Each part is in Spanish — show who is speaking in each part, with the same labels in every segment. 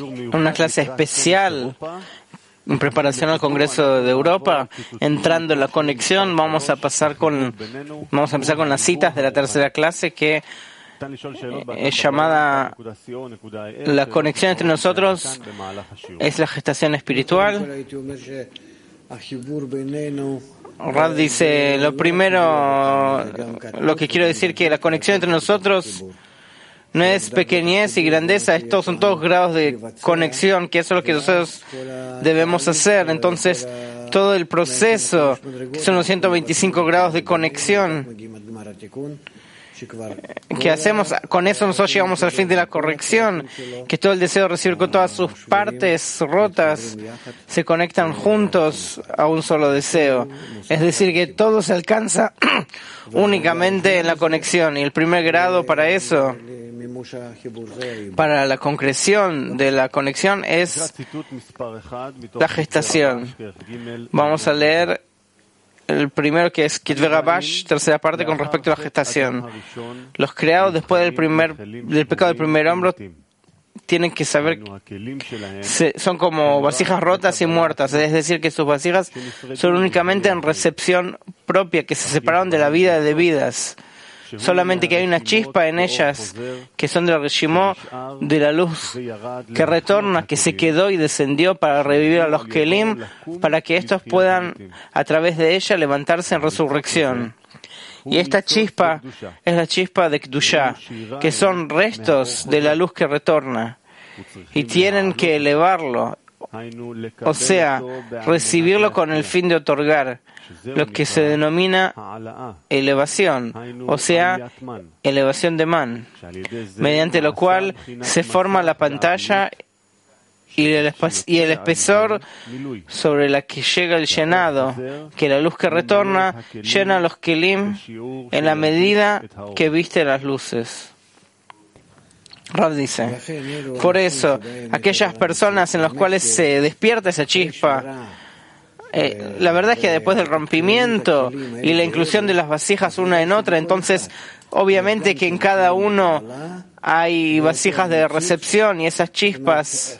Speaker 1: una clase especial en preparación al Congreso de Europa. Entrando en la conexión, vamos a empezar con las citas de la tercera clase, que es llamada la conexión entre nosotros, es la gestación espiritual. Rav dice, lo primero, lo que quiero decir que la conexión entre nosotros no es pequeñez y grandeza, estos son todos grados de conexión, que eso es lo que nosotros debemos hacer. Entonces, todo el proceso, que son los 125 grados de conexión que hacemos, con eso nosotros llegamos al fin de la corrección, que todo el deseo de recibir con todas sus partes rotas se conectan juntos a un solo deseo. Es decir, que todo se alcanza únicamente en la conexión, y el primer grado para eso, para la concreción de la conexión, es la gestación. Vamos a leer el primero, que es Kitvei Rabash, tercera parte, con respecto a la gestación. Los creados después del pecado del primer hombre tienen que saber, son como vasijas rotas y muertas, es decir, que sus vasijas son únicamente en recepción propia, que se separaron de la vida de vidas. Solamente que hay una chispa en ellas, que son del Reshimó, de la luz que retorna, que se quedó y descendió para revivir a los Kelim, para que estos puedan, a través de ella, levantarse en resurrección. Y esta chispa es la chispa de Kedushá, que son restos de la luz que retorna, y tienen que elevarlo, o sea, recibirlo con el fin de otorgar, lo que se denomina elevación, o sea, elevación de man, mediante lo cual se forma la pantalla y el espesor sobre la que llega el llenado, que la luz que retorna llena los kelim en la medida que viste las luces. Rav dice, por eso, aquellas personas en las cuales se despierta esa chispa, la verdad es que después del rompimiento y la inclusión de las vasijas una en otra, entonces obviamente que en cada uno hay vasijas de recepción, y esas chispas,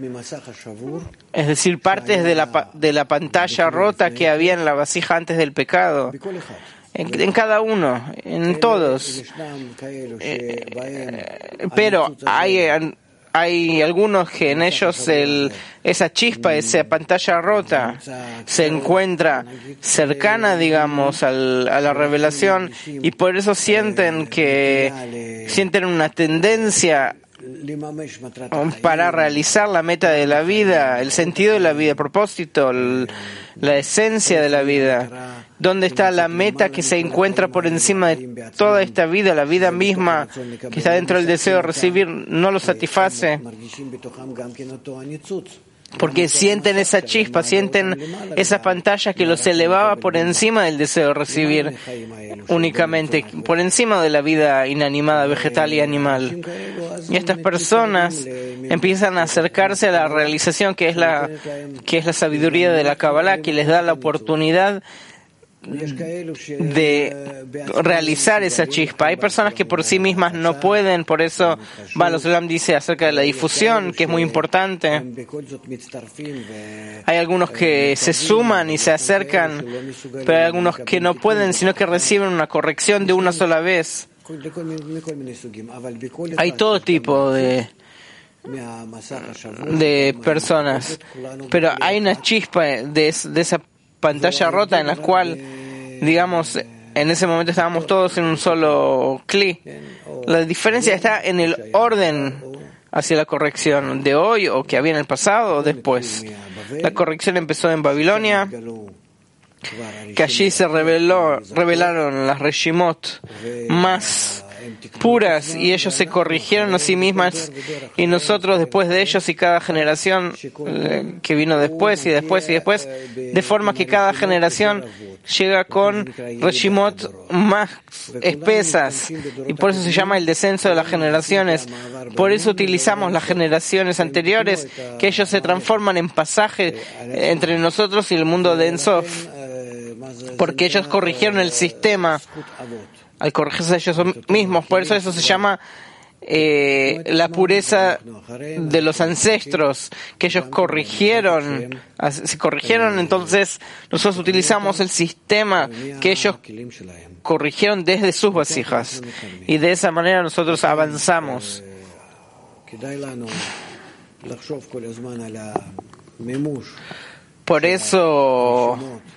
Speaker 1: es decir, partes de la pantalla rota que había en la vasija antes del pecado, en cada uno, en todos. Pero hay algunos que en ellos esa chispa, esa pantalla rota, se encuentra cercana, digamos, a la revelación, y por eso sienten una tendencia para realizar la meta de la vida, el sentido de la vida, el propósito, la esencia de la vida. ¿Dónde está la meta que se encuentra por encima de toda esta vida? La vida misma que está dentro del deseo de recibir no lo satisface, porque sienten esa chispa, sienten esa pantalla que los elevaba por encima del deseo de recibir únicamente, por encima de la vida inanimada, vegetal y animal. Y estas personas empiezan a acercarse a la realización que es la sabiduría de la Kabbalah, que les da la oportunidad de realizar esa chispa. Hay personas que por sí mismas no pueden, por eso Baal Olam dice acerca de la difusión, que es muy importante. Hay algunos que se suman y se acercan, pero hay algunos que no pueden, sino que reciben una corrección de una sola vez. Hay todo tipo de personas, pero hay una chispa de esa pantalla rota en la cual, digamos, en ese momento estábamos todos en un solo clic. La diferencia está en el orden hacia la corrección de hoy, o que había en el pasado, o después. La corrección empezó en Babilonia, que allí se revelaron las Reshimot más puras, y ellos se corrigieron a sí mismas, y nosotros después de ellos, y cada generación que vino después y después y después, de forma que cada generación llega con Reshimot más espesas, y por eso se llama el descenso de las generaciones. Por eso utilizamos las generaciones anteriores, que ellos se transforman en pasaje entre nosotros y el mundo de Ensof, porque ellos corrigieron el sistema al corregirse a ellos mismos. Por eso se llama la pureza de los ancestros, que ellos se corrigieron, entonces nosotros utilizamos el sistema que ellos corrigieron desde sus vasijas, y de esa manera nosotros avanzamos. Por eso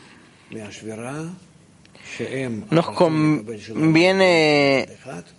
Speaker 1: nos conviene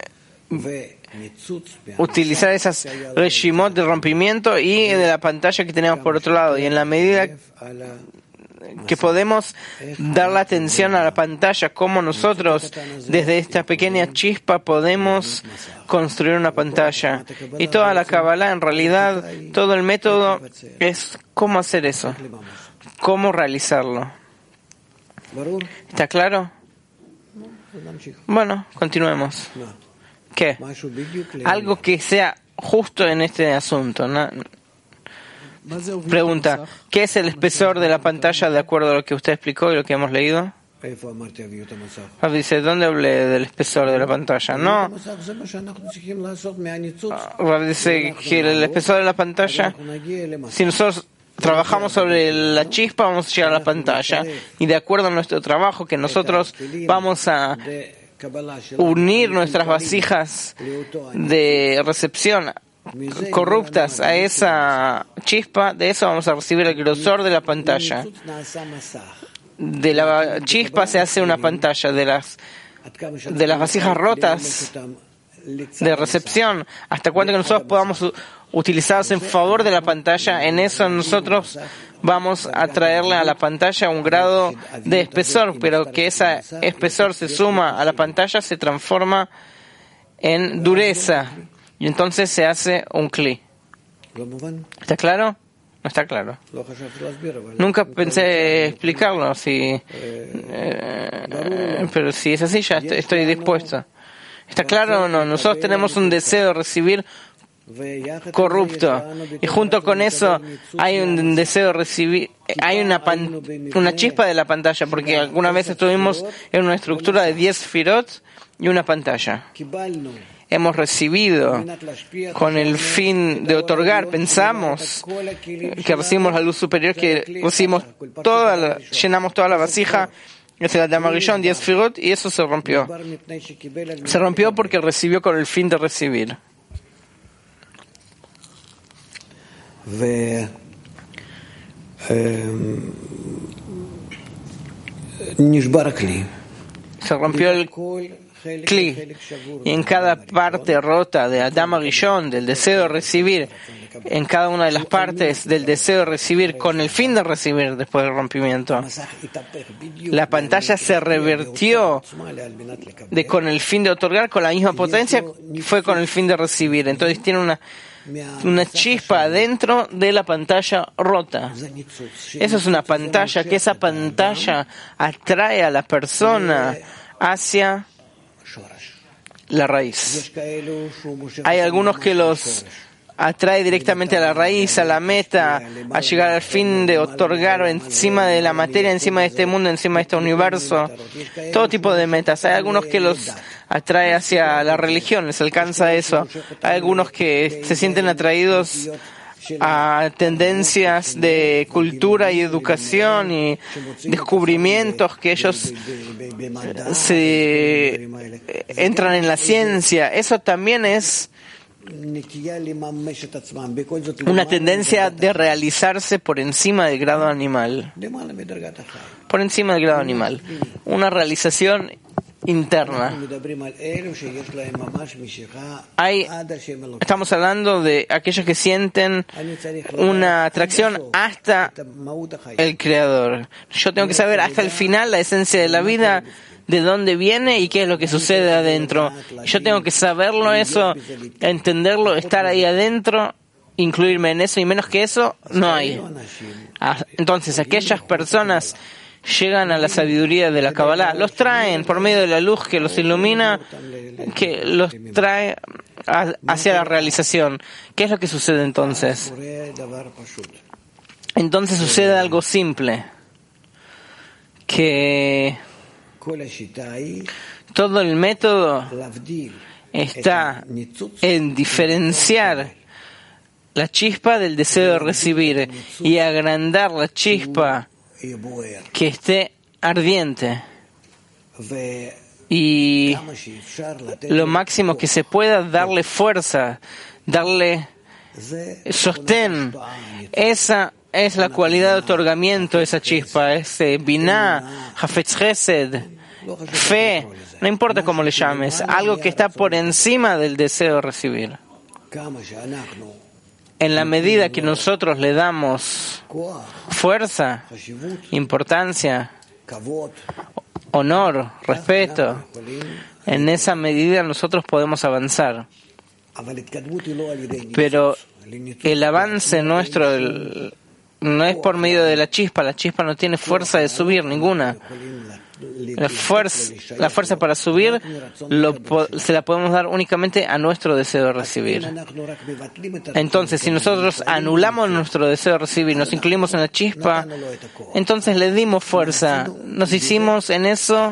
Speaker 1: utilizar esas reshimot de rompimiento y de la pantalla que tenemos por otro lado, y en la medida que podemos dar la atención a la pantalla, como nosotros desde esta pequeña chispa podemos construir una pantalla. Y toda la Kabbalah, en realidad, todo el método es cómo hacer eso, cómo realizarlo. ¿Está claro? Bueno, continuemos. ¿Qué? Algo que sea justo en este asunto, ¿no? Pregunta, ¿qué es el espesor de la pantalla de acuerdo a lo que usted explicó y lo que hemos leído? Dice, ¿dónde hablé del espesor de la pantalla? No. Dice que el espesor de la pantalla, si nosotros trabajamos sobre la chispa, vamos a llegar a la pantalla, y de acuerdo a nuestro trabajo, que nosotros vamos a unir nuestras vasijas de recepción corruptas a esa chispa, de eso vamos a recibir el grosor de la pantalla. De la chispa se hace una pantalla, de las vasijas rotas de recepción, hasta cuando que nosotros podamos utilizarlas en favor de la pantalla, en eso nosotros vamos a traerle a la pantalla un grado de espesor, pero que ese espesor se suma a la pantalla, se transforma en dureza, y entonces se hace un kli. ¿Está claro? No está claro. Nunca pensé explicarlo, pero si es así, ya estoy dispuesto. ¿Está claro o no? Nosotros tenemos un deseo de recibir corrupto, y junto con eso hay un deseo de recibir, hay una chispa de la pantalla, porque alguna vez estuvimos en una estructura de 10 sefirot y una pantalla. Hemos recibido con el fin de otorgar, pensamos que recibimos la luz superior, que recibimos llenamos toda la vasija, es el Adam Arishon, 10 sefirot, y eso se rompió. Se rompió porque recibió con el fin de recibir. Se rompió el Kli, y en cada parte rota de Adam Arishon, del deseo de recibir, en cada una de las partes del deseo de recibir con el fin de recibir después del rompimiento, la pantalla se revertió con el fin de otorgar con la misma potencia, fue con el fin de recibir. Entonces tiene una chispa adentro de la pantalla rota. Eso es una pantalla, que esa pantalla atrae a la persona hacia la raíz. Hay algunos que los atrae directamente a la raíz, a la meta, a llegar al fin de otorgar encima de la materia, encima de este mundo, encima de este universo, todo tipo de metas. Hay algunos que los atrae hacia la religión, les alcanza eso. Hay algunos que se sienten atraídos a tendencias de cultura y educación y descubrimientos, que ellos se entran en la ciencia. Eso también es una tendencia de realizarse por encima del grado animal. Por encima del grado animal. Una realización interna. Estamos hablando de aquellos que sienten una atracción hasta el Creador. Yo tengo que saber hasta el final la esencia de la vida, de dónde viene y qué es lo que sucede adentro. Yo tengo que saberlo eso, entenderlo, estar ahí adentro, incluirme en eso, y menos que eso no hay. Entonces, aquellas personas llegan a la sabiduría de la Kabbalah, los traen por medio de la luz que los ilumina, que los trae hacia la realización. ¿Qué es lo que sucede entonces? Entonces sucede algo simple, que todo el método está en diferenciar la chispa del deseo de recibir y agrandar la chispa que esté ardiente. Y lo máximo que se pueda, darle fuerza, darle sostén. Esa es la cualidad de otorgamiento, esa chispa, ese binah, hafetz chesed, fe, no importa cómo le llames, algo que está por encima del deseo de recibir. En la medida que nosotros le damos fuerza, importancia, honor, respeto, en esa medida nosotros podemos avanzar. Pero el avance nuestro no es por medio de la chispa no tiene fuerza de subir ninguna. La fuerza para subir se la podemos dar únicamente a nuestro deseo de recibir. Entonces, si nosotros anulamos nuestro deseo de recibir, nos incluimos en la chispa, entonces le dimos fuerza. Nos hicimos en eso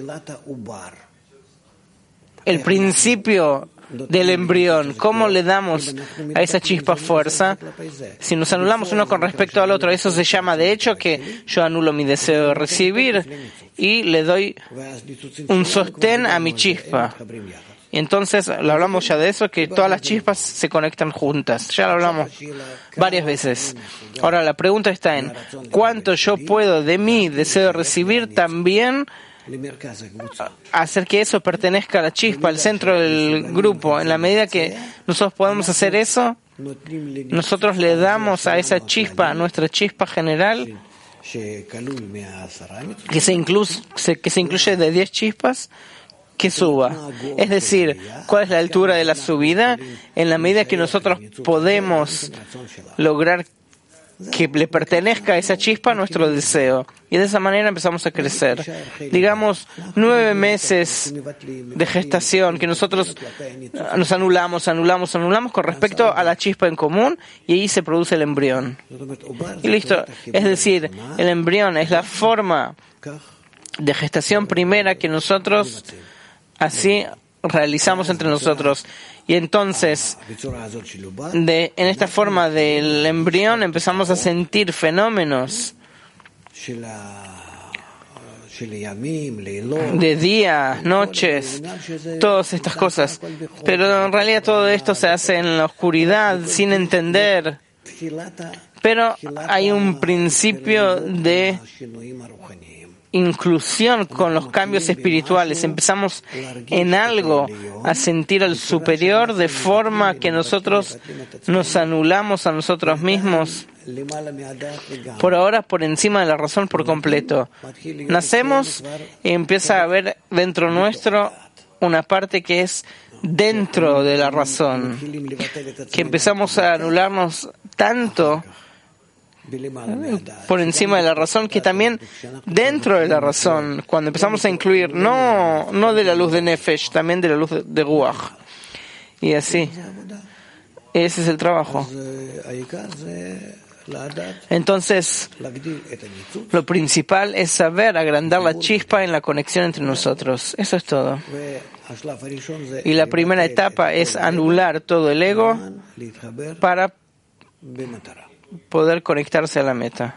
Speaker 1: el principio del embrión. ¿Cómo le damos a esa chispa fuerza? Si nos anulamos uno con respecto al otro, eso se llama de hecho que yo anulo mi deseo de recibir y le doy un sostén a mi chispa. Y entonces, lo hablamos ya de eso, que todas las chispas se conectan juntas. Ya lo hablamos varias veces. Ahora, la pregunta está en ¿cuánto yo puedo de mi deseo de recibir también hacer que eso pertenezca a la chispa, al centro del grupo? En la medida que nosotros podemos hacer eso, nosotros le damos a esa chispa, a nuestra chispa general, que se incluye de 10 chispas, que suba. Es decir, ¿cuál es la altura de la subida? En la medida que nosotros podemos lograr que le pertenezca a esa chispa nuestro deseo. Y de esa manera empezamos a crecer. Digamos, 9 meses de gestación que nosotros nos anulamos con respecto a la chispa en común, y ahí se produce el embrión. Y listo. Es decir, el embrión es la forma de gestación primera que nosotros así realizamos entre nosotros. Y entonces, en esta forma del embrión empezamos a sentir fenómenos de días, noches, todas estas cosas. Pero en realidad todo esto se hace en la oscuridad, sin entender. Pero hay un principio de inclusión con los cambios espirituales. Empezamos en algo a sentir al superior de forma que nosotros nos anulamos a nosotros mismos, por ahora por encima de la razón por completo. Nacemos y empieza a haber dentro nuestro una parte que es dentro de la razón, que empezamos a anularnos tanto por encima de la razón, que también dentro de la razón, cuando empezamos a incluir no de la luz de Nefesh, también de la luz de Ruach, y así, ese es el trabajo. Entonces, lo principal es saber agrandar la chispa en la conexión entre nosotros. Eso es todo. Y la primera etapa es anular todo el ego para poder conectarse a la meta.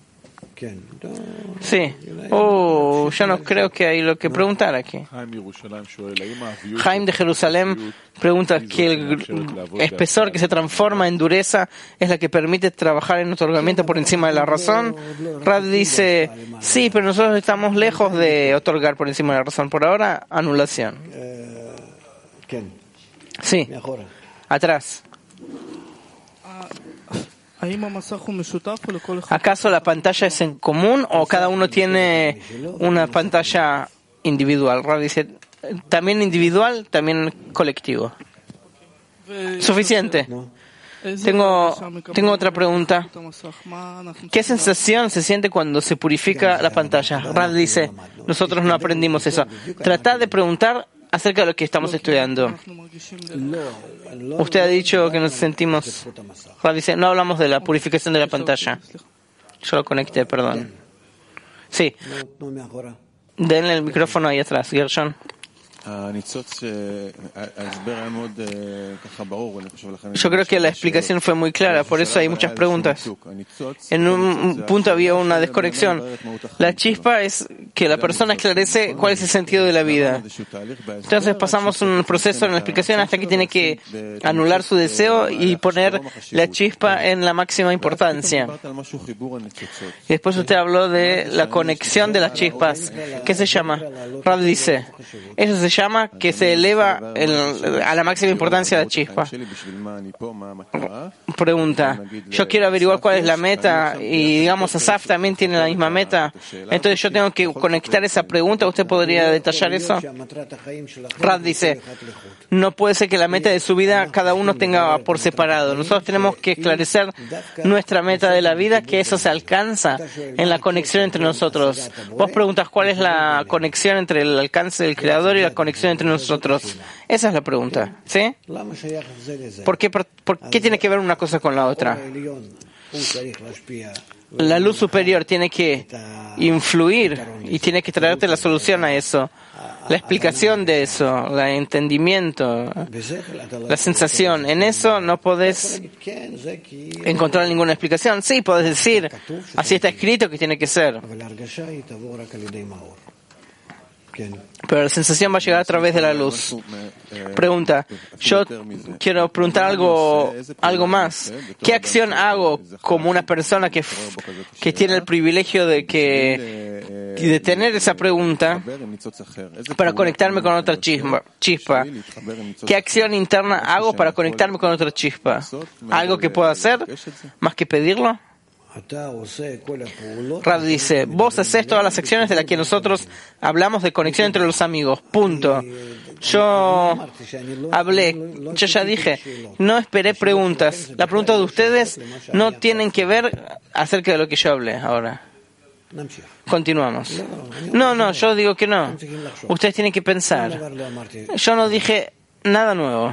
Speaker 1: Sí. Ya no creo que hay lo que preguntar aquí. Jaime de Jerusalén pregunta que el espesor que se transforma en dureza es la que permite trabajar en otorgamiento por encima de la razón. Rad dice, sí, pero nosotros estamos lejos de otorgar por encima de la razón. Por ahora, anulación. Sí. Atrás. ¿Acaso la pantalla es en común o cada uno tiene una pantalla individual? Rav dice, también individual, también colectivo. Suficiente. Tengo otra pregunta. ¿Qué sensación se siente cuando se purifica la pantalla? Rav dice, nosotros no aprendimos eso. Tratad de preguntar acerca de lo que estamos estudiando. Usted ha dicho que nos sentimos... Dice, no hablamos de la purificación de la pantalla. Yo lo conecté, perdón. Sí. Denle el micrófono ahí atrás, Gershon. Yo creo que la explicación fue muy clara, por eso hay muchas preguntas. En un punto había una desconexión. La chispa es que la persona esclarece cuál es el sentido de la vida. Entonces pasamos un proceso en la explicación hasta que tiene que anular su deseo y poner la chispa en la máxima importancia. Y después usted habló de la conexión de las chispas. ¿Qué se llama? Rav dice, eso se llama que se eleva a la máxima importancia de la chispa. Pregunta, yo quiero averiguar cuál es la meta y digamos Asaf también tiene la misma meta. Entonces yo tengo que conectar esa pregunta. ¿Usted podría detallar eso? Rav dice, no puede ser que la meta de su vida cada uno tenga por separado. Nosotros tenemos que esclarecer nuestra meta de la vida, que eso se alcanza en la conexión entre nosotros. Vos preguntas cuál es la conexión entre el alcance del Creador y la conexión entre nosotros. Esa es la pregunta, ¿sí? ¿Por qué tiene que ver una cosa con la otra? La luz superior tiene que influir y tiene que traerte la solución a eso, la explicación de eso, el entendimiento, la sensación. En eso no podés encontrar ninguna explicación. Sí, podés decir, así está escrito que tiene que ser. Pero la sensación va a llegar a través de la luz. Pregunta, yo quiero preguntar algo más. ¿Qué acción hago como una persona que tiene el privilegio de tener esa pregunta para conectarme con otra chispa? ¿Qué acción interna hago para conectarme con otra chispa? ¿Algo que puedo hacer más que pedirlo? Rav dice, vos haces todas las acciones de las que nosotros hablamos de conexión entre los amigos, punto. Yo ya dije, no esperé preguntas. Las preguntas de ustedes no tienen que ver acerca de lo que yo hablé ahora. Continuamos. No, yo digo que no. Ustedes tienen que pensar. Yo no dije nada nuevo.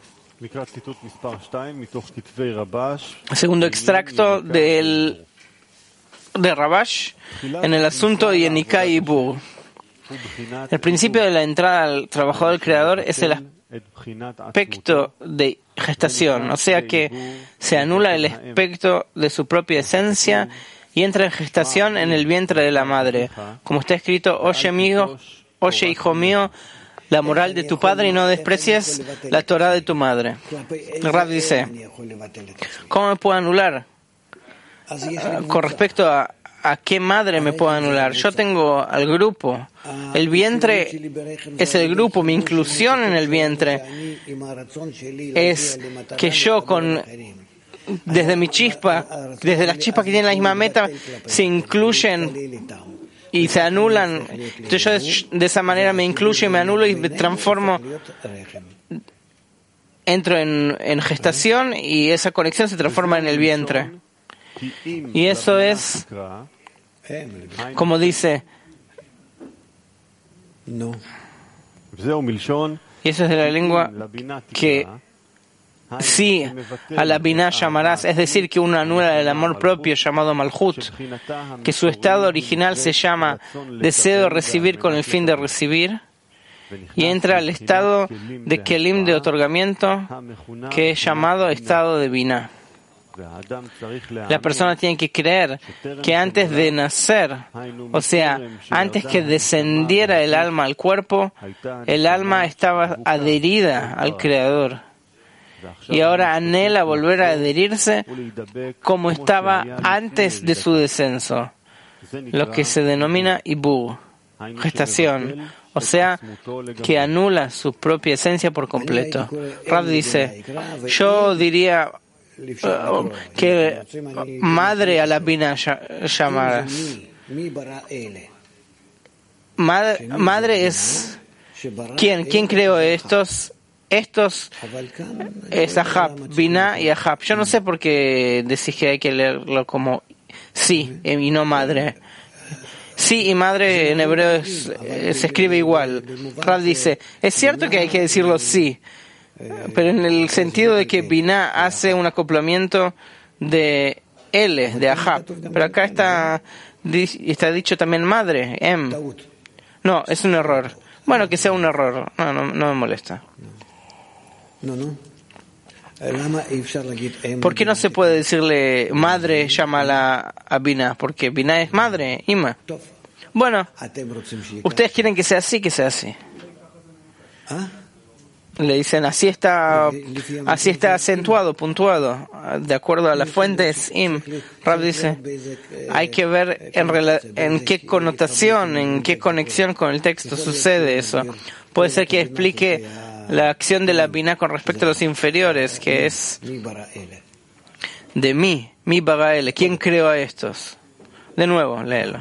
Speaker 1: Segundo extracto de Rabash en el asunto y en Nikai y Bur. El principio de la entrada al trabajador del Creador es el aspecto de gestación, o sea que se anula el aspecto de su propia esencia y entra en gestación en el vientre de la madre. Como está escrito, oye hijo mío, la moral de tu padre y no desprecies la Torah de tu madre. Rav dice, ¿cómo me puedo anular? Con respecto a qué madre me puedo anular. Yo tengo al grupo. El vientre es el grupo. Mi inclusión en el vientre es que yo desde mi chispa, desde las chispas que tienen la misma meta, se incluyen y se anulan. Entonces yo de esa manera me incluyo y me anulo y me transformo, entro en gestación y esa conexión se transforma en el vientre. Y eso es, como dice, y eso es de la lengua que sí, a la Binah llamarás, es decir, que uno anula el amor propio llamado Malhut, que su estado original se llama deseo de recibir con el fin de recibir, y entra al estado de Kelim de otorgamiento, que es llamado estado de Binah. La persona tiene que creer que antes de nacer, o sea, antes que descendiera el alma al cuerpo, el alma estaba adherida al Creador. Y ahora anhela volver a adherirse como estaba antes de su descenso, lo que se denomina Ibur, gestación, o sea, que anula su propia esencia por completo. Rav dice, yo diría que madre a la Binah llamarás. Madre es ¿quién creó estos? Estos es Ahab, Binah y Ahab. Yo no sé por qué decís que hay que leerlo como sí y no madre. Sí y madre en hebreo se escribe igual. Rav dice, es cierto que hay que decirlo sí, pero en el sentido de que Binah hace un acoplamiento de L, de Ahab. Pero acá está dicho también madre, No, es un error. Bueno, que sea un error. No me molesta. ¿Por qué no se puede decirle madre, llámala a Binah? Porque Binah es madre, Ima. Bueno, ustedes quieren que sea así, que sea así. Le dicen, así está acentuado, puntuado. De acuerdo a las fuentes, Rab dice, hay que ver en qué connotación, en qué conexión con el texto sucede eso. Puede ser que explique la acción de la Binah con respecto a los inferiores, que es de mí, mi Barael. ¿Quién creó a estos? De nuevo, léelo.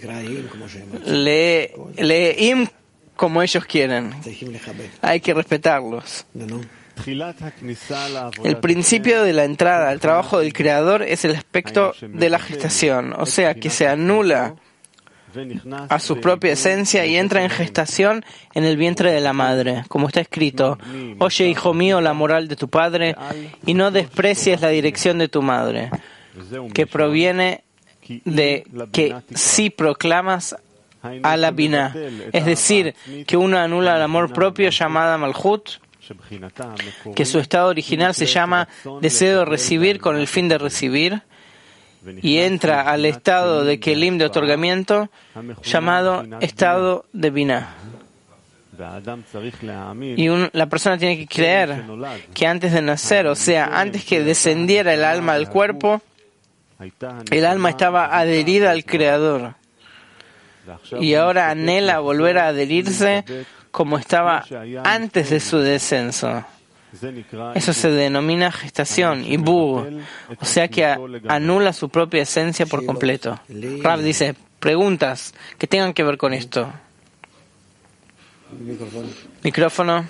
Speaker 1: Lee como ellos quieren. Hay que respetarlos. El principio de la entrada al trabajo del Creador es el aspecto de la gestación, o sea, que se anula a su propia esencia y entra en gestación en el vientre de la madre, como está escrito: oye, hijo mío, la moral de tu padre y no desprecies la dirección de tu madre, que proviene de que si proclamas a la Binah, es decir, que uno anula el amor propio llamada Malhut, que su estado original se llama deseo de recibir con el fin de recibir, y entra al estado de Kelim de otorgamiento llamado estado de Binah. Y la persona tiene que creer que antes de nacer, o sea, antes que descendiera el alma al cuerpo, el alma estaba adherida al Creador. Y ahora anhela volver a adherirse como estaba antes de su descenso. Eso se denomina gestación, ibur, o sea que anula su propia esencia por completo. Rab dice, preguntas que tengan que ver con esto. Micrófono.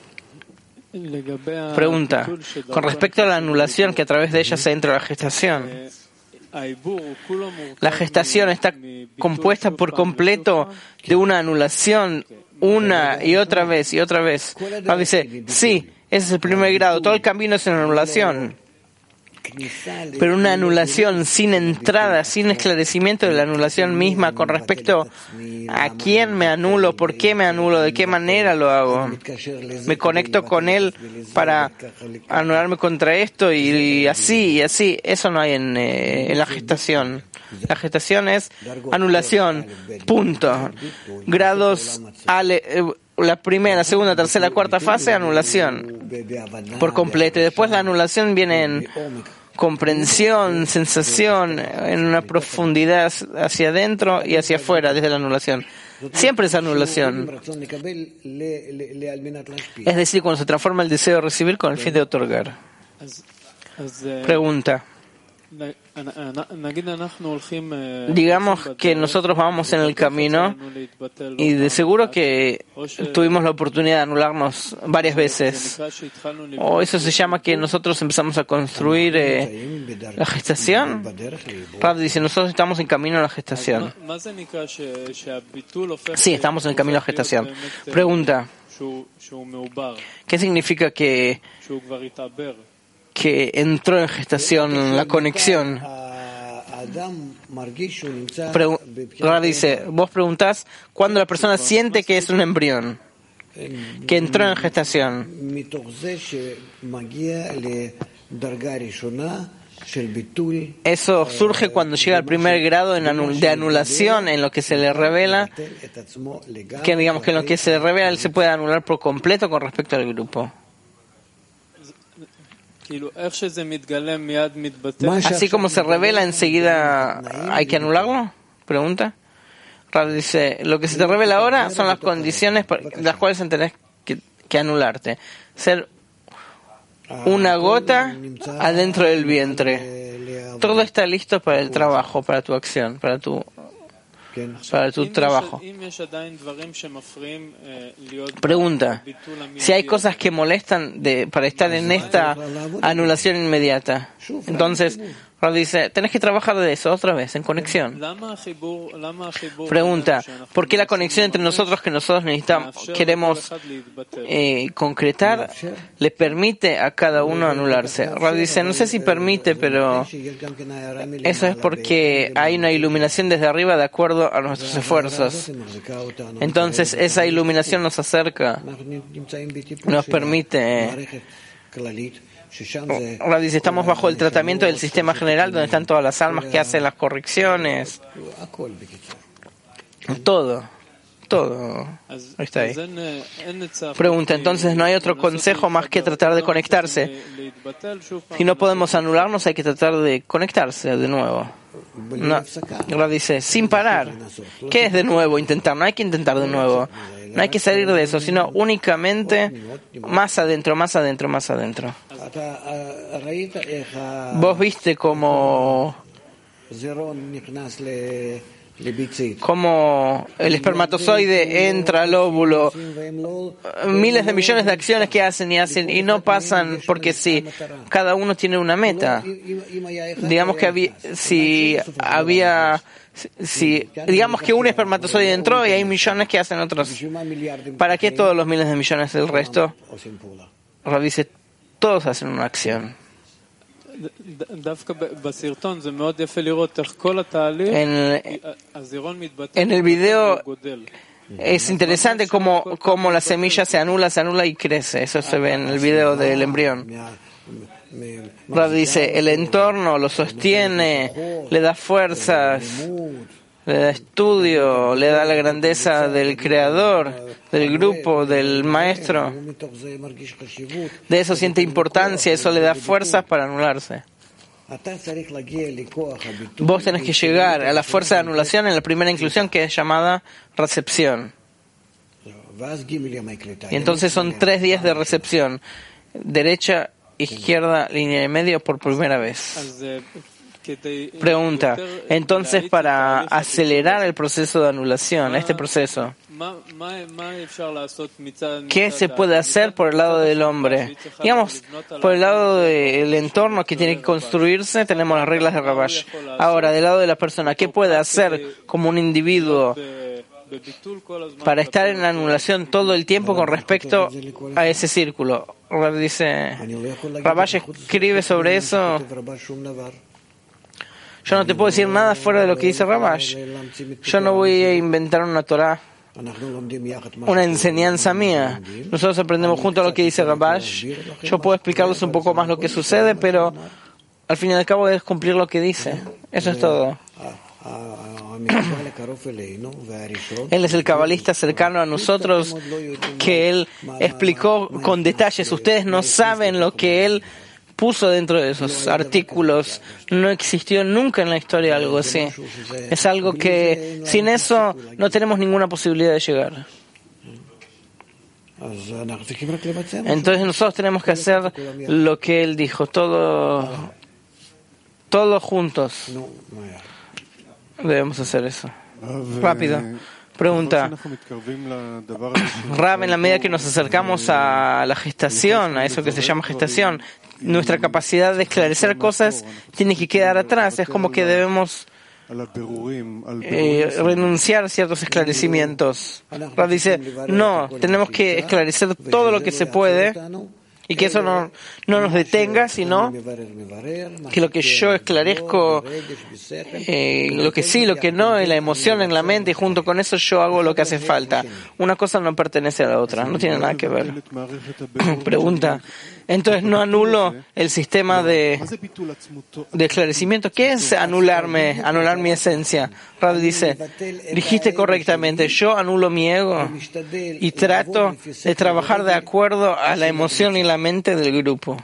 Speaker 1: Pregunta, con respecto a la anulación que a través de ella se entra la gestación. La gestación está compuesta por completo de una anulación una y otra vez y otra vez. Rab dice, sí, ese es el primer grado, todo el camino es una anulación. Pero una anulación sin entrada, sin esclarecimiento de la anulación misma con respecto a quién me anulo, por qué me anulo, de qué manera lo hago. Me conecto con él para anularme contra esto y así. Eso no hay en la gestación. La gestación es anulación, punto. Grados, la primera, segunda, tercera, cuarta fase, anulación por completo. Y después la anulación viene en comprensión, sensación, en una profundidad hacia adentro y hacia afuera desde la anulación. Siempre es anulación. Es decir, cuando se transforma el deseo de recibir con el fin de otorgar. Pregunta. Digamos que nosotros vamos en el camino y de seguro que tuvimos la oportunidad de anularnos varias veces. O eso se llama que nosotros empezamos a construir la gestación. Rab dice, nosotros estamos en camino a la gestación. Sí, estamos en el camino a la gestación. Pregunta, ¿qué significa que entró en gestación la conexión? Ahora dice, vos preguntás cuándo la persona siente que es un embrión, que entró en gestación. Eso surge cuando llega al primer grado de anulación en lo que se le revela, que digamos que en lo que se le revela él se puede anular por completo con respecto al grupo. Así como se revela enseguida, ¿hay que anularlo? Pregunta. Rab dice, lo que se te revela ahora son las condiciones de las cuales tenés que anularte. Ser una gota adentro del vientre. Todo está listo para el trabajo, para tu acción, para tu trabajo. Pregunta, si hay cosas que molestan para estar en esta anulación inmediata. Entonces, Rab dice, tenés que trabajar de eso otra vez, en conexión. Pregunta, ¿por qué la conexión entre nosotros que nosotros queremos concretar le permite a cada uno anularse? Rab dice, no sé si permite, pero eso es porque hay una iluminación desde arriba de acuerdo a nuestros esfuerzos. Entonces esa iluminación nos acerca, nos permite. Ahora dice, estamos bajo el tratamiento del sistema general donde están todas las almas que hacen las correcciones. Todo. Está ahí. Pregunta, entonces no hay otro consejo más que tratar de conectarse. Si no podemos anularnos, hay que tratar de conectarse de nuevo. No. Ahora dice, sin parar. ¿Qué es de nuevo? Intentar. No hay que intentar de nuevo. No hay que salir de eso, sino únicamente más adentro. Vos viste como el espermatozoide entra al óvulo, miles de millones de acciones que hacen y no pasan porque sí, cada uno tiene una meta. Digamos que digamos que un espermatozoide entró y hay millones que hacen otros. ¿Para qué todos los miles de millones del resto? Rab dice, todos hacen una acción. En el video es interesante cómo la semilla se anula y crece. Eso se ve en el video del embrión. Rab dice, el entorno lo sostiene, le da fuerzas, le da estudio, le da la grandeza del creador, del grupo, del maestro. De eso siente importancia, eso le da fuerzas para anularse. Vos tenés que llegar a la fuerza de anulación en la primera inclusión, que es llamada recepción. Y entonces son 3 días de recepción. Derecha, izquierda, línea de medio por primera vez. Pregunta, entonces para acelerar el proceso de anulación, este proceso, ¿qué se puede hacer por el lado del hombre? Digamos, por el lado del entorno que tiene que construirse, tenemos las reglas de Rabash. Ahora, del lado de la persona, ¿qué puede hacer como un individuo para estar en la anulación todo el tiempo con respecto a ese círculo? Dice, Rabash escribe sobre eso. Yo no te puedo decir nada fuera de lo que dice Rabash. Yo no voy a inventar una Torah, una enseñanza mía. Nosotros aprendemos junto a lo que dice Rabash. Yo puedo explicarles un poco más lo que sucede, pero al fin y al cabo es cumplir lo que dice. Eso es todo. Él es el cabalista cercano a nosotros, que él explicó con detalles. Ustedes no saben lo que él puso dentro de esos artículos. No existió nunca en la historia algo así. Es algo que sin eso no tenemos ninguna posibilidad de llegar. Entonces nosotros tenemos que hacer lo que él dijo, todos juntos. Debemos hacer eso. Rápido. Pregunta, Rab, en la medida que nos acercamos a la gestación, a eso que se llama gestación, nuestra capacidad de esclarecer cosas tiene que quedar atrás. Es como que debemos renunciar a ciertos esclarecimientos. Rab dice, no, tenemos que esclarecer todo lo que se puede y que eso no nos detenga, sino que lo que yo esclarezco, lo que sí, lo que no, y la emoción en la mente, y junto con eso yo hago lo que hace falta. Una cosa no pertenece a la otra, no tiene nada que ver. Pregunta, entonces no anulo el sistema de esclarecimiento. ¿Qué es anular mi esencia? Rab dice, dijiste correctamente, yo anulo mi ego y trato de trabajar de acuerdo a la emoción y la mente del grupo.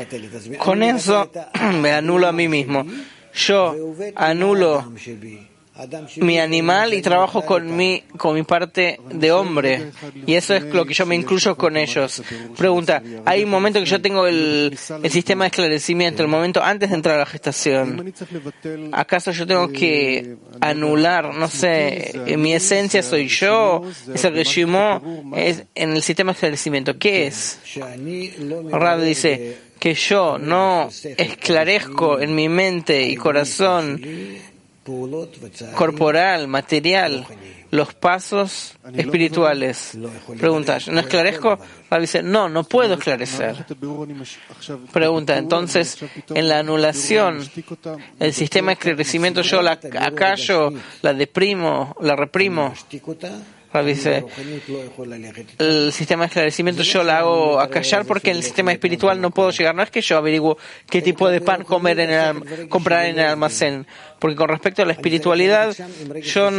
Speaker 1: Con eso me anulo a mí mismo. Yo anulo mi animal y trabajo con mi parte de hombre, y eso es lo que yo me incluyo con ellos. Pregunta, hay un momento que yo tengo el sistema de esclarecimiento, el momento antes de entrar a la gestación. ¿Acaso yo tengo que anular, no sé, mi esencia soy yo? Es el Reshimó, es en el sistema de esclarecimiento. ¿Qué es? Rab dice que yo no esclarezco en mi mente y corazón corporal, material, los pasos espirituales. Pregunta, ¿no esclarezco? Rab dice, no puedo esclarecer. Pregunta, entonces, en la anulación, el sistema de esclarecimiento yo la acallo, la deprimo, la reprimo. Rab dice, el sistema de esclarecimiento yo la hago acallar porque en el sistema espiritual no puedo llegar. No es que yo averiguo qué tipo de pan comprar en el almacén, porque con respecto a la espiritualidad yo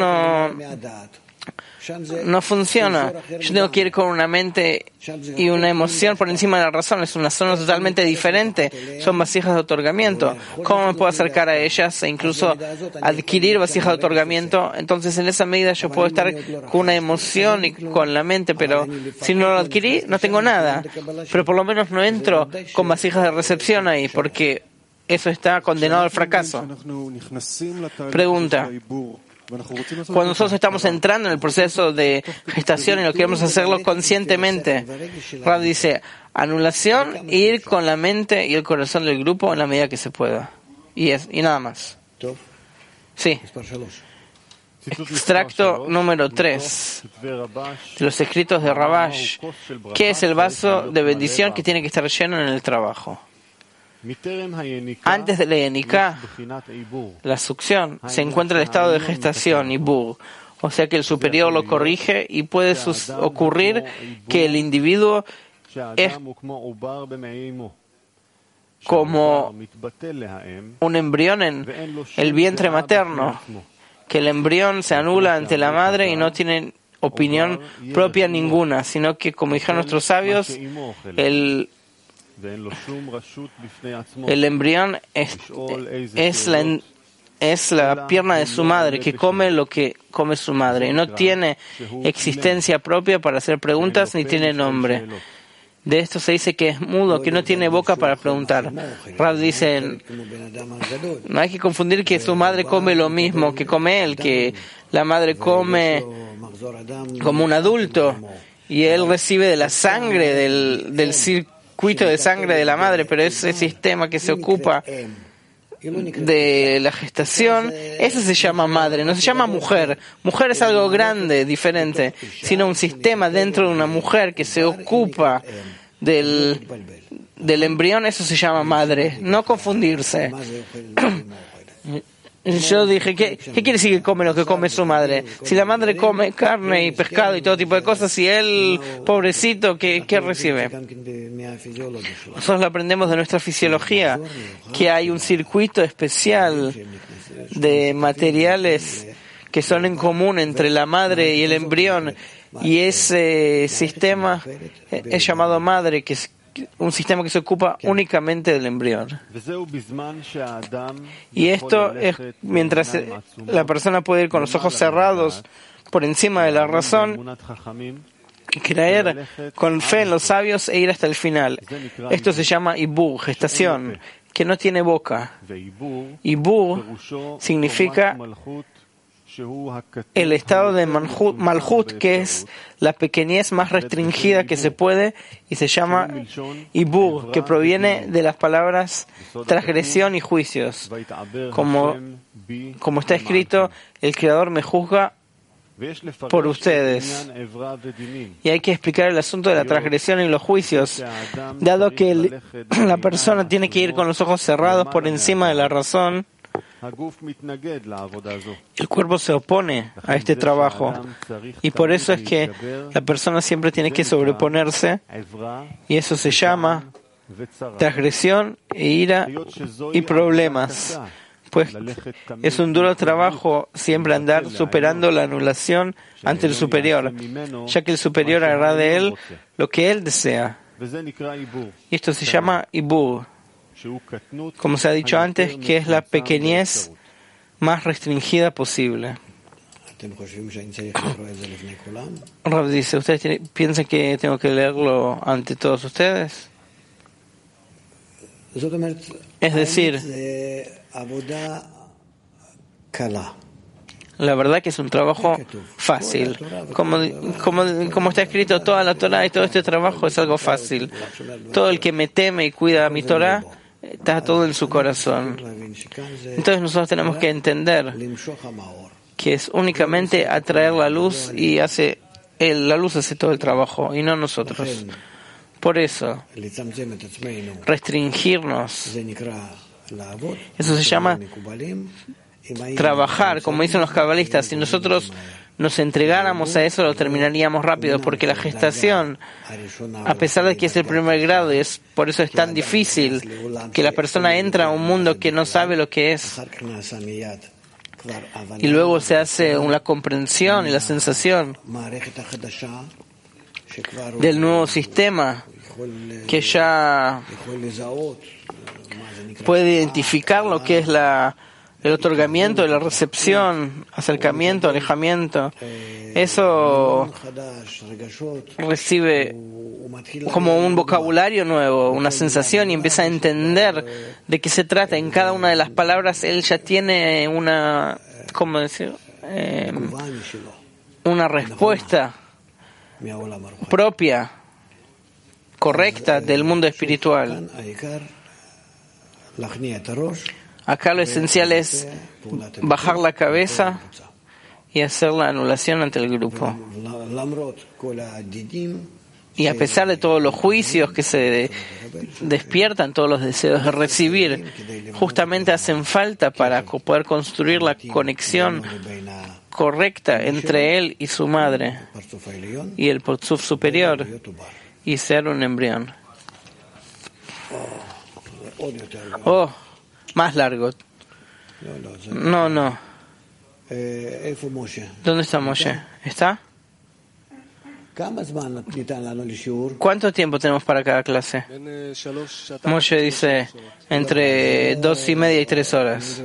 Speaker 1: no funciona. Yo tengo que ir con una mente y una emoción por encima de la razón. Es una zona totalmente diferente. Son vasijas de otorgamiento. ¿Cómo me puedo acercar a ellas e incluso adquirir vasijas de otorgamiento? Entonces, en esa medida yo puedo estar con una emoción y con la mente, pero si no lo adquirí, no tengo nada. Pero por lo menos no entro con vasijas de recepción ahí, porque eso está condenado al fracaso. Pregunta. Cuando nosotros estamos entrando en el proceso de gestación y lo queremos hacerlo conscientemente, Rab dice, anulación e ir con la mente y el corazón del grupo en la medida que se pueda. Y nada más. Sí. Extracto número 3 de los escritos de Rabash. ¿Qué es el vaso de bendición que tiene que estar lleno en el trabajo? Antes de la Yenika, la succión, se encuentra el estado de gestación, Ibur. O sea que el superior lo corrige y puede ocurrir que el individuo es como un embrión en el vientre materno, que el embrión se anula ante la madre y no tiene opinión propia ninguna, sino que, como dijeron nuestros sabios, el embrión es la pierna de su madre, que come lo que come su madre, y no tiene existencia propia para hacer preguntas ni tiene nombre. De esto se dice que es mudo, que no tiene boca para preguntar. Rab dice, no hay que confundir que su madre come lo mismo que come él, que la madre come como un adulto y él recibe de la sangre del circuito de sangre de la madre, pero ese sistema que se ocupa de la gestación, eso se llama madre, no se llama mujer. Mujer es algo grande, diferente, sino un sistema dentro de una mujer que se ocupa del embrión, eso se llama madre. No confundirse. Yo dije, ¿qué quiere decir que come lo que come su madre? Si la madre come carne y pescado y todo tipo de cosas, y él, pobrecito, ¿qué recibe? Nosotros lo aprendemos de nuestra fisiología, que hay un circuito especial de materiales que son en común entre la madre y el embrión, y ese sistema es llamado madre, que es un sistema que se ocupa únicamente del embrión. Y esto es mientras la persona puede ir con los ojos cerrados por encima de la razón, creer con fe en los sabios e ir hasta el final. Esto se llama Ibur, gestación, que no tiene boca. Ibur significa el estado de Malhut, que es la pequeñez más restringida que se puede, y se llama Ibur, que proviene de las palabras transgresión y juicios. Como está escrito, el Creador me juzga por ustedes. Y hay que explicar el asunto de la transgresión y los juicios, dado que la persona tiene que ir con los ojos cerrados por encima de la razón. El cuerpo se opone a este trabajo, y por eso es que la persona siempre tiene que sobreponerse, y eso se llama transgresión e ira y problemas, pues es un duro trabajo siempre andar superando la anulación ante el superior, ya que el superior hará de él lo que él desea. Y esto se llama Ibur, como se ha dicho antes, que es la pequeñez más restringida posible. Rav dice, ¿ustedes piensan que tengo que leerlo ante todos ustedes? Es decir, la verdad que es un trabajo fácil. Como está escrito, toda la Torah y todo este trabajo es algo fácil. Todo el que me teme y cuida mi Torah, está todo en su corazón. Entonces nosotros tenemos que entender que es únicamente atraer la luz y la luz hace todo el trabajo y no nosotros. Por eso, restringirnos, eso se llama trabajar, como dicen los cabalistas. Si nosotros nos entregáramos a eso, lo terminaríamos rápido, porque la gestación, a pesar de que es el primer grado, y por eso es tan difícil que la persona entra a un mundo que no sabe lo que es, y luego se hace una comprensión y la sensación del nuevo sistema que ya puede identificar lo que es el otorgamiento, la recepción, acercamiento, alejamiento. Eso recibe como un vocabulario nuevo, una sensación, y empieza a entender de qué se trata. En cada una de las palabras él ya tiene una, ¿cómo decir? Una respuesta propia, correcta del mundo espiritual. Acá lo esencial es bajar la cabeza y hacer la anulación ante el grupo. Y a pesar de todos los juicios que se despiertan, todos los deseos de recibir, justamente hacen falta para poder construir la conexión correcta entre él y su madre y el Parzuf superior y ser un embrión. Oh, más largo. No. ¿Dónde está Moshe? ¿Está? ¿Cuánto tiempo tenemos para cada clase? Moshe dice entre 2:30 y 3 horas.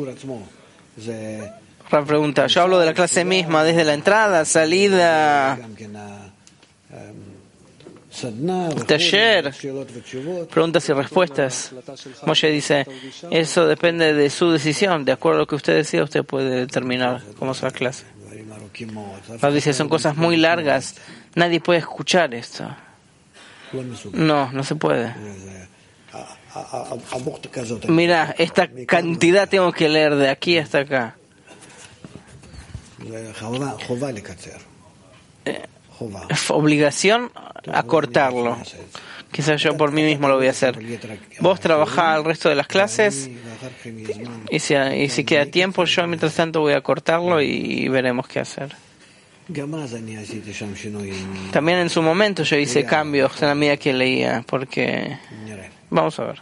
Speaker 1: Rav pregunta, yo hablo de la clase misma, desde la entrada, salida, taller, preguntas y respuestas. Moshe dice, eso depende de su decisión. De acuerdo a lo que usted decida, usted puede determinar cómo será la clase. Rav dice, son cosas muy largas. Nadie puede escuchar esto. No se puede. Mira, esta cantidad tengo que leer de aquí hasta acá. Es obligación acortarlo. Quizás yo por mí mismo lo voy a hacer. Vos trabajá el resto de las clases y si queda tiempo, yo mientras tanto voy a cortarlo y veremos qué hacer. También en su momento yo hice cambios en la medida que leía, porque vamos a ver.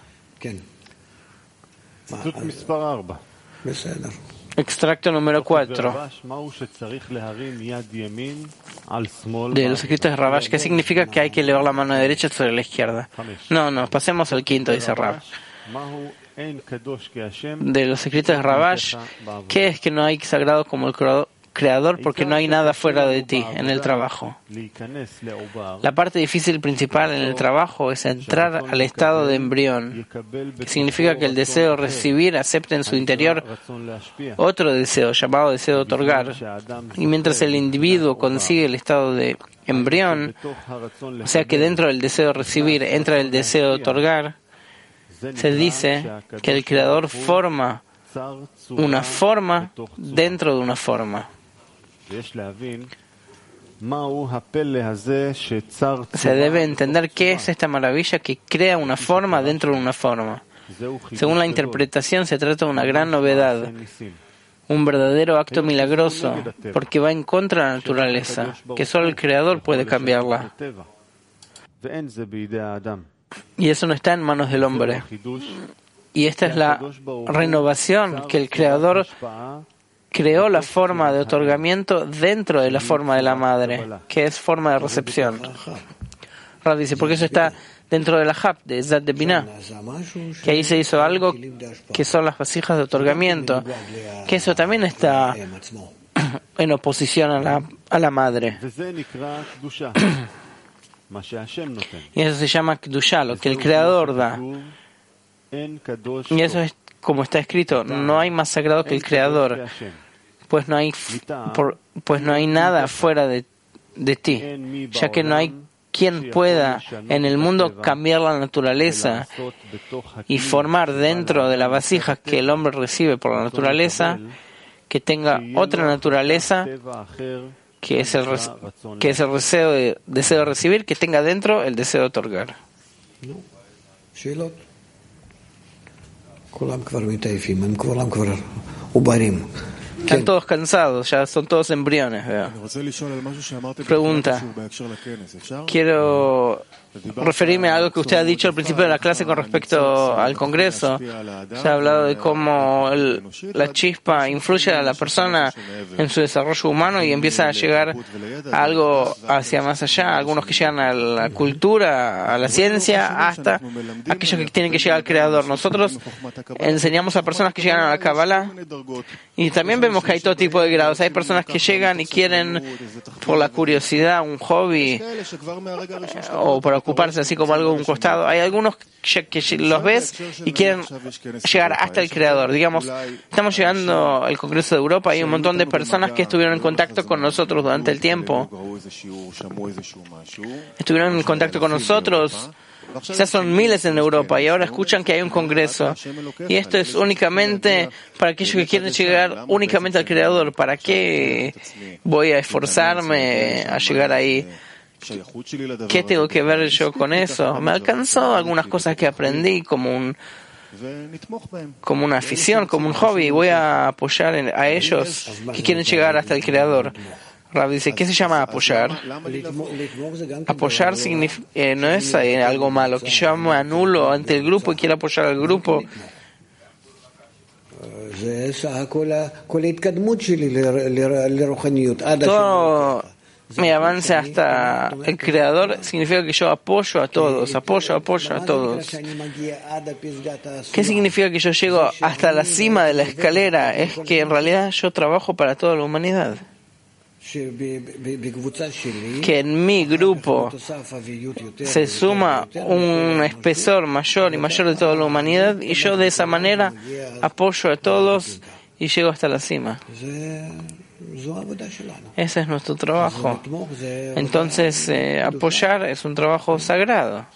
Speaker 1: Extracto número 4 de los escritos de Ravash. ¿Qué significa que hay que elevar la mano derecha sobre la izquierda? No, pasemos al quinto, dice Rav. De los escritos de Ravash, ¿qué es que no hay sagrado como el Creador? Porque no hay nada fuera de ti en el trabajo. La parte difícil principal en el trabajo es entrar al estado de embrión, que significa que el deseo de recibir acepta en su interior otro deseo, llamado deseo de otorgar. Y mientras el individuo consigue el estado de embrión, o sea que dentro del deseo de recibir entra el deseo de otorgar, se dice que el Creador forma una forma dentro de una forma. Se debe entender qué es esta maravilla que crea una forma dentro de una forma. Según la interpretación, se trata de una gran novedad, un verdadero acto milagroso, porque va en contra de la naturaleza, que solo el Creador puede cambiarla. Y eso no está en manos del hombre. Y esta es la renovación, que el Creador creó la forma de otorgamiento dentro de la forma de la madre, que es forma de recepción. Rav dice, porque eso está dentro de la Hab, de Zat de Binah, que ahí se hizo algo que son las vasijas de otorgamiento, que eso también está en oposición a la madre. Y eso se llama Kedushá, lo que el Creador da. Y eso es como está escrito, no hay más sagrado que el Creador, pues no hay nada fuera de ti, ya que no hay quien pueda en el mundo cambiar la naturaleza y formar dentro de la vasija que el hombre recibe por la naturaleza, que tenga otra naturaleza que es el deseo de recibir, que tenga dentro el deseo de otorgar. Están todos cansados, ya son todos embriones. Pregunta. Quiero referirme a algo que usted ha dicho al principio de la clase con respecto al Congreso. Se ha hablado de cómo la chispa influye a la persona en su desarrollo humano y empieza a llegar a algo hacia más allá. Algunos que llegan a la cultura, a la ciencia, hasta aquellos que tienen que llegar al Creador. Nosotros enseñamos a personas que llegan a la Kabbalah y también vemos que hay todo tipo de grados. Hay personas que llegan y quieren, por la curiosidad, un hobby o para ocuparse así como algo de un costado. Hay algunos que los ves y quieren llegar hasta el Creador. Digamos, estamos llegando al Congreso de Europa, hay un montón de personas que estuvieron en contacto con nosotros durante el tiempo. Estuvieron en contacto con nosotros. Quizás son miles en Europa y ahora escuchan que hay un congreso. Y esto es únicamente para aquellos que quieren llegar únicamente al Creador. ¿Para qué voy a esforzarme a llegar ahí? ¿Qué tengo que ver yo con eso? Me alcanzó algunas cosas que aprendí como una afición, como un hobby. Voy a apoyar a ellos que quieren llegar hasta el Creador. Rav dice, ¿qué se llama apoyar? Apoyar no es algo malo, que yo me anulo ante el grupo y quiero apoyar al grupo. Todo mi avance hasta el Creador significa que yo apoyo a todos, apoyo a todos. ¿Qué significa que yo llego hasta la cima de la escalera? Es que en realidad yo trabajo para toda la humanidad. Que en mi grupo se suma un espesor mayor y mayor de toda la humanidad y yo de esa manera apoyo a todos y llego hasta la cima. Ese es nuestro trabajo. Entonces, apoyar es un trabajo sagrado.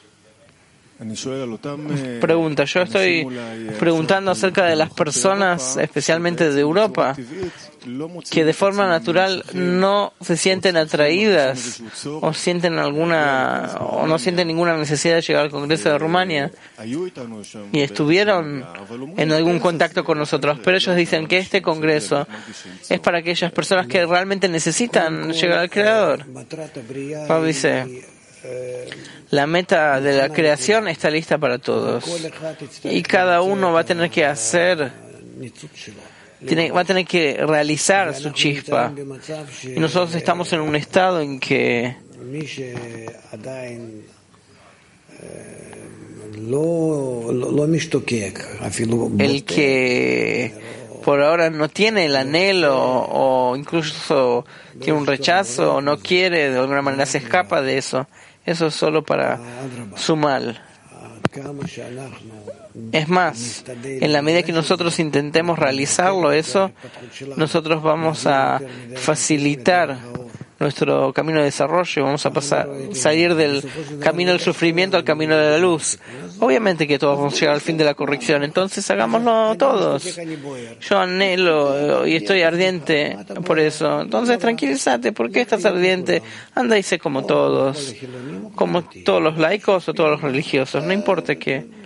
Speaker 1: Pregunta, yo estoy preguntando acerca de las personas, especialmente de Europa, que de forma natural no se sienten atraídas o no sienten ninguna necesidad de llegar al Congreso de Rumania y estuvieron en algún contacto con nosotros, pero ellos dicen que este Congreso es para aquellas personas que realmente necesitan llegar al Creador. Pablo dice, la meta de la creación está lista para todos y cada uno va a tener que va a tener que realizar su chispa. Y nosotros estamos en un estado en que el que por ahora no tiene el anhelo o incluso tiene un rechazo o no quiere, de alguna manera se escapa de eso. Eso es solo para su mal. Es más, en la medida que nosotros intentemos realizarlo, nosotros vamos a facilitar nuestro camino de desarrollo, vamos a salir del camino del sufrimiento al camino de la luz. Obviamente que todos vamos a llegar al fin de la corrección, entonces hagámoslo todos. Yo anhelo y estoy ardiente por eso. Entonces tranquilízate, ¿por qué estás ardiente? Anda y sé como todos los laicos o todos los religiosos, no importa qué.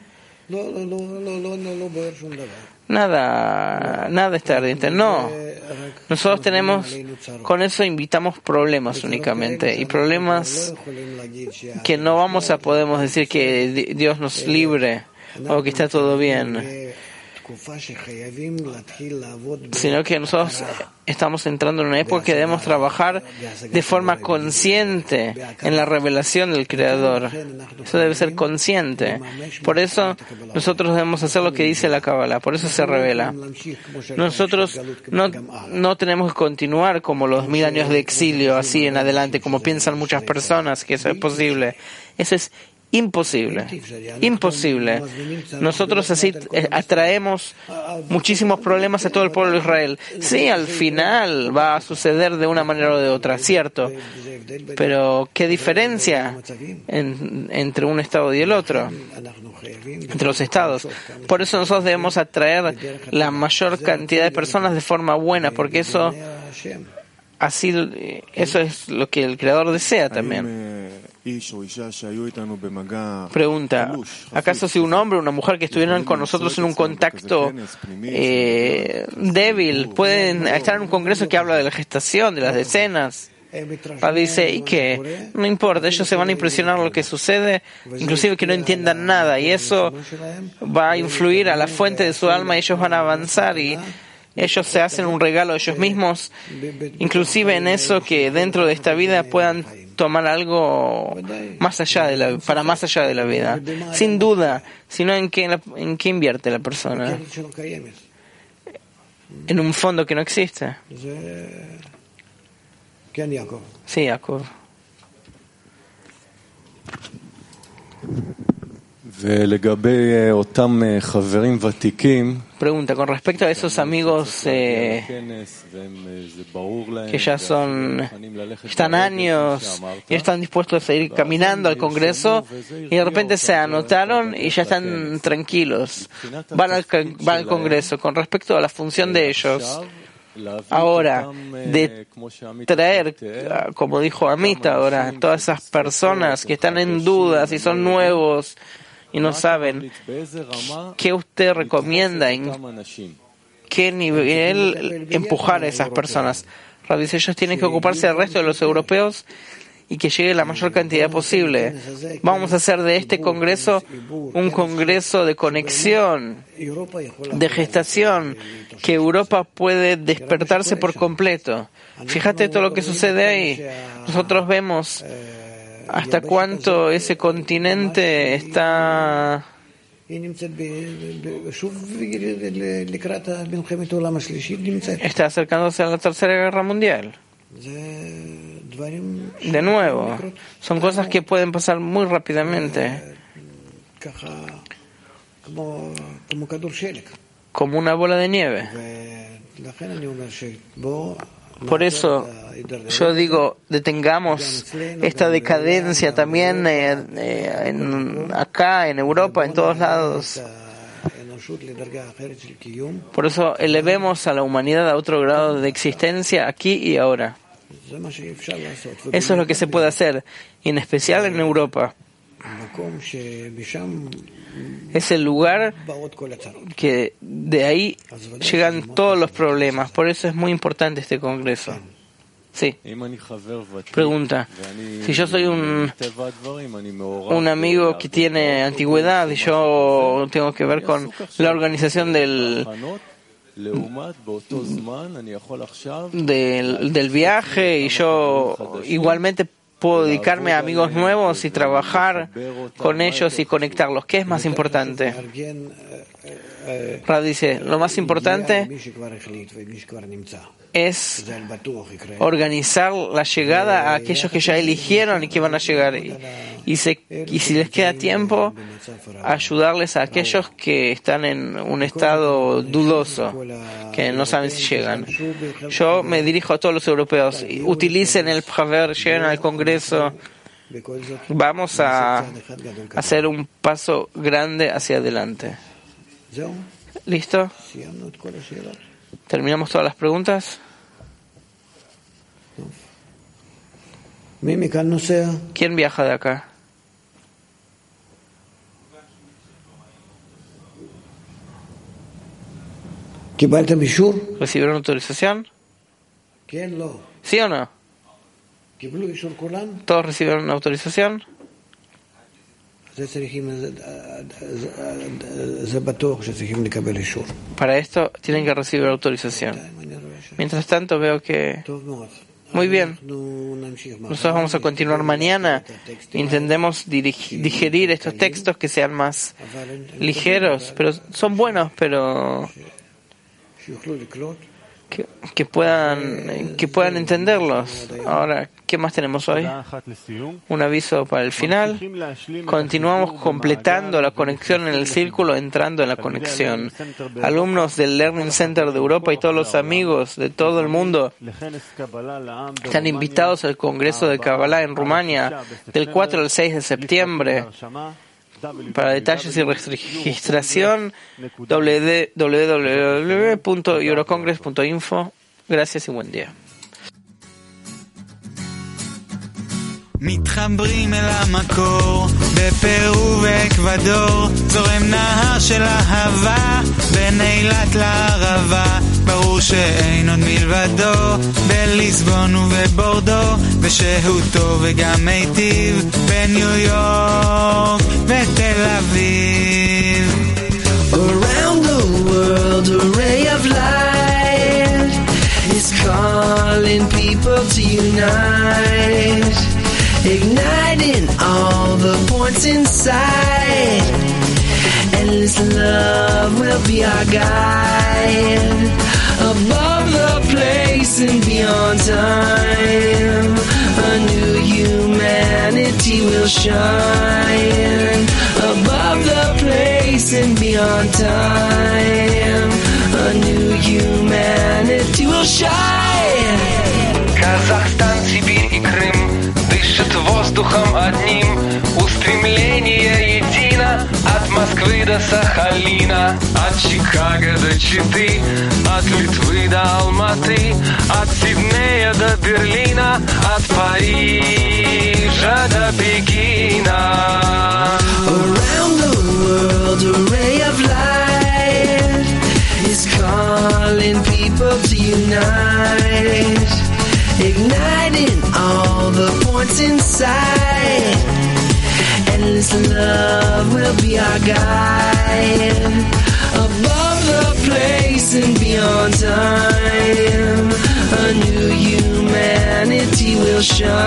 Speaker 1: Nada está ardiente. No. Nosotros con eso invitamos problemas únicamente. Y problemas que no podemos decir que Dios nos libre o que está todo bien. sino que nosotros estamos entrando en una época que debemos trabajar de forma consciente en la revelación del Creador. Eso debe ser consciente. Por eso nosotros debemos hacer lo que dice la Kabbalah. Por eso se revela. Nosotros no tenemos que continuar como los 1000 años de exilio, así en adelante, como piensan muchas personas que eso es posible. Eso es imposible. Imposible. Nosotros así atraemos muchísimos problemas a todo el pueblo de Israel. Sí, al final va a suceder de una manera o de otra, cierto. Pero, ¿qué diferencia entre un estado y el otro? Entre los estados. Por eso nosotros debemos atraer la mayor cantidad de personas de forma buena, porque eso es lo que el Creador desea también. Pregunta, ¿acaso si un hombre o una mujer que estuvieran con nosotros en un contacto débil pueden estar en un congreso que habla de la gestación, de las decenas? Dice, ¿y qué? No importa, ellos se van a impresionar lo que sucede, inclusive que no entiendan nada, y eso va a influir a la fuente de su alma y ellos van a avanzar y ellos se hacen un regalo a ellos mismos, inclusive en eso que dentro de esta vida puedan tomar algo más allá para más allá de la vida. Sin duda, sino en qué invierte la persona. En un fondo que no existe. Sí, Jacob. Pregunta, con respecto a esos amigos que ya están años y están dispuestos a ir caminando al Congreso y de repente se anotaron y ya están tranquilos, van al Congreso. Con respecto a la función de ellos, ahora, de traer, como dijo Amita ahora, todas esas personas que están en dudas y son nuevos y no saben, ¿qué usted recomienda? ¿En qué nivel empujar a esas personas? Rab dice, ellos tienen que ocuparse del resto de los europeos y que llegue la mayor cantidad posible. Vamos a hacer de este congreso un congreso de conexión, de gestación, que Europa puede despertarse por completo. Fíjate todo lo que sucede ahí. Nosotros vemos hasta cuánto ese continente está acercándose a la Tercera Guerra Mundial. De nuevo, son cosas que pueden pasar muy rápidamente, como una bola de nieve. Por eso yo digo, detengamos esta decadencia también acá, en Europa, en todos lados. Por eso elevemos a la humanidad a otro grado de existencia aquí y ahora. Eso es lo que se puede hacer, y en especial en Europa. Es el lugar que de ahí llegan todos los problemas. Por eso es muy importante este congreso. Sí. Pregunta, si yo soy un amigo que tiene antigüedad y yo tengo que ver con la organización del viaje, y yo igualmente puedo dedicarme a amigos nuevos y trabajar con ellos y conectarlos. ¿Qué es más importante? Rab dice, lo más importante es organizar la llegada a aquellos que ya eligieron y que van a llegar. Y si les queda tiempo, ayudarles a aquellos que están en un estado dudoso, que no saben si llegan. Yo me dirijo a todos los europeos. Utilicen el Haver, lleguen al Congreso. Vamos a hacer un paso grande hacia adelante. ¿Listo? ¿Terminamos todas las preguntas? ¿Quién viaja de acá? ¿Recibieron autorización? ¿Sí o no? ¿Todos recibieron autorización? Para esto tienen que recibir autorización. Mientras tanto veo que muy bien. Nosotros vamos a continuar mañana. Intentemos digerir estos textos que sean más ligeros, pero son buenos, pero que puedan entenderlos. Ahora, ¿qué más tenemos hoy? Un aviso para el final. Continuamos completando la conexión en el círculo, entrando en la conexión. Alumnos del Learning Center de Europa y todos los amigos de todo el mundo están invitados al Congreso de Kabbalah en Rumania del 4 al 6 de septiembre. Para detalles y registración, www.eurocongress.info. Gracias y buen día.
Speaker 2: מתחברים אל המקור, בפרו ואקוודור, זורם נהר של אהבה, בין אילת לערבה, ברור שאין עוד מלבדו, בליסבון ובבורדו, ושהותו וגם מיטיב, בניו יורק ותל אביב.
Speaker 3: Around the world, a ray of light is calling people to unite, igniting all the points inside. Endless love will be our guide, above the place and beyond time. A new humanity will shine, above the place and beyond time. A new humanity will shine.
Speaker 4: Казахстан, Сибирь и Крым дышат воздухом одним. Устремление едино от Москвы до Сахалина, от Чикаго до Читы, от Литвы до Алматы, от Сиднея до Берлина, от Парижа до Пекина.
Speaker 3: Around the world, a ray of light is calling people to unite, igniting all the points inside. Endless love will be our guide, above the place and beyond time. A new humanity will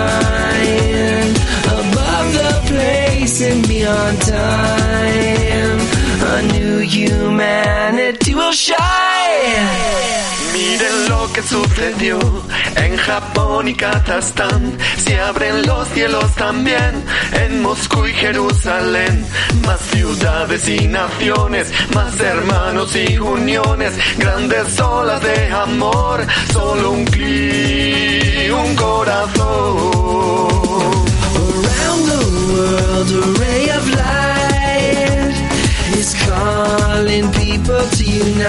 Speaker 3: shine, above the place and beyond time. A new humanity will shine.
Speaker 4: Miren lo que sucedió en Japón y Kazajstán. Se abren los cielos también en Moscú y Jerusalén. Más ciudades y naciones, más hermanos y uniones, grandes olas de amor, solo un clic, un corazón.
Speaker 3: Around the world, a ray of light is calling people to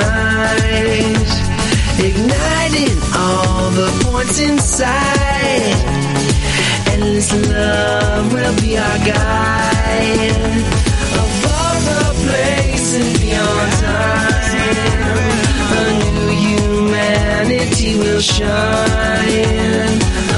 Speaker 3: unite, igniting all the points inside. Endless love will be our guide, above the place and beyond time. A new humanity will shine,